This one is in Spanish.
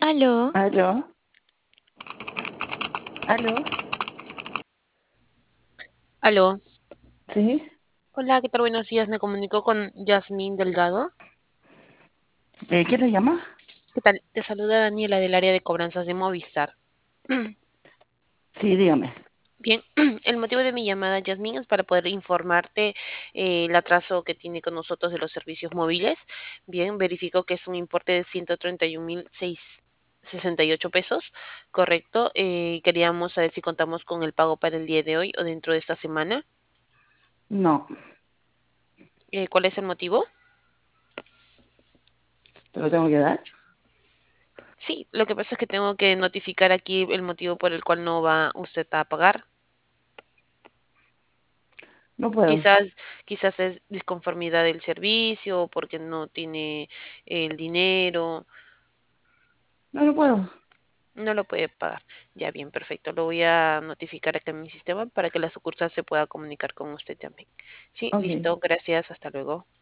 Aló, Aló, aló, aló. sí, Hola, ¿qué tal? Buenos días. Me comunico con Yasmín Delgado. ¿quién le llama? ¿Qué tal? Te saluda Daniela del área de cobranzas de Movistar. Sí, dígame. Bien, el motivo de mi llamada, Yasmín, es para poder informarte el atraso que tiene con nosotros de los servicios móviles. Bien, verifico que es un importe de 131.668 pesos, ¿correcto? Queríamos saber si contamos con el pago para el día de hoy o dentro de esta semana. No, ¿Cuál es el motivo? ¿te lo tengo que dar? Sí, lo que pasa es que tengo que notificar aquí el motivo por el cual no va usted a pagar. No puedo, Quizás, quizás es disconformidad del servicio o porque no tiene el dinero, no puedo. no lo puede pagar. Ya bien, perfecto. Lo voy a notificar acá en mi sistema para que la sucursal se pueda comunicar con usted también. Sí, Ok, listo. Gracias. Hasta luego.